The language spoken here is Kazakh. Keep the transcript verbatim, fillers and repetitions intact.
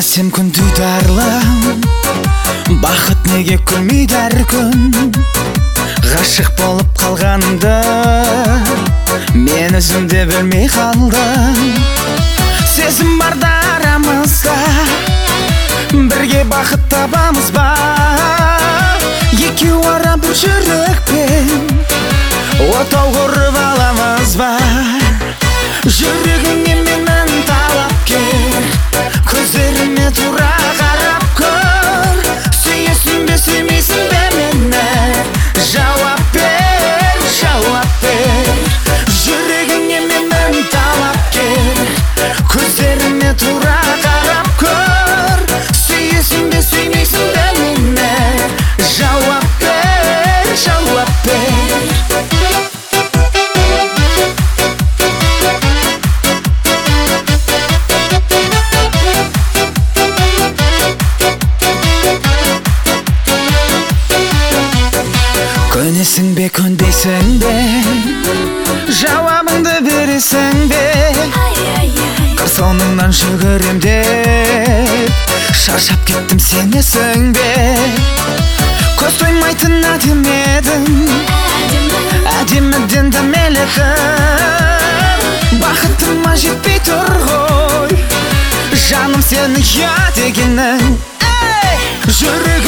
сен күндейді арлым, бақыт неге күлмейді әр күн. Ғашық болып қалғанымды мен өзімде білмей қалдым. Сезім барда арамызда, бірге бақыт табамыз ба? Екеу ара бір жүрекпен отау құрып аламыз ба? Жүрегіңе менің талапкер, көздеріме тура қарап көр. Сүйесің бе, сүймейсің бе мені? Жауап бер, жауап бер. Жүрегіңе менің талапкер, көздеріме тура қарап көр. Сүйесің бе, сүймейсің бе мені? Жауап бер, жауап бер. Көнесің бе, көндейсің бе, жауабыңды бересің бе? Қыр соңыңнан жүгірем деп шаршап кеттім, сенесің бе? Көз тоймайтын әдем едің, әдеміден дәмеледің. Бақытыма жетпей тұр ғой жаным сені ұят дегенің. Жүрек